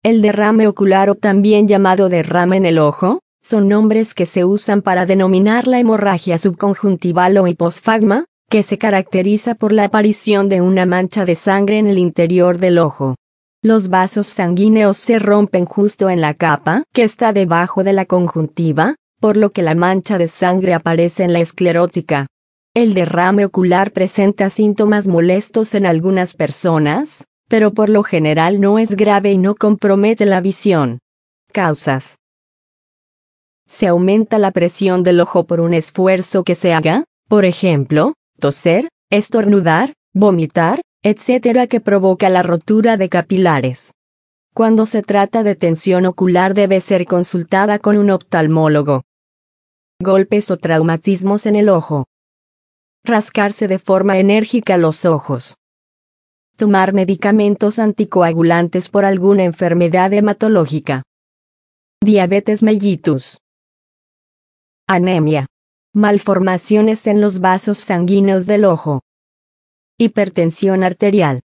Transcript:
El derrame ocular, o también llamado derrame en el ojo, son nombres que se usan para denominar la hemorragia subconjuntival o hiposfagma, que se caracteriza por la aparición de una mancha de sangre en el interior del ojo. Los vasos sanguíneos se rompen justo en la capa que está debajo de la conjuntiva, por lo que la mancha de sangre aparece en la esclerótica. El derrame ocular presenta síntomas molestos en algunas personas, pero por lo general no es grave y no compromete la visión. Causas. Se aumenta la presión del ojo por un esfuerzo que se haga, por ejemplo, toser, estornudar, vomitar, etc., que provoca la rotura de capilares. Cuando se trata de tensión ocular debe ser consultada con un oftalmólogo. Golpes o traumatismos en el ojo. Rascarse de forma enérgica los ojos. Tomar medicamentos anticoagulantes por alguna enfermedad hematológica. Diabetes mellitus. Anemia. Malformaciones en los vasos sanguíneos del ojo. Hipertensión arterial.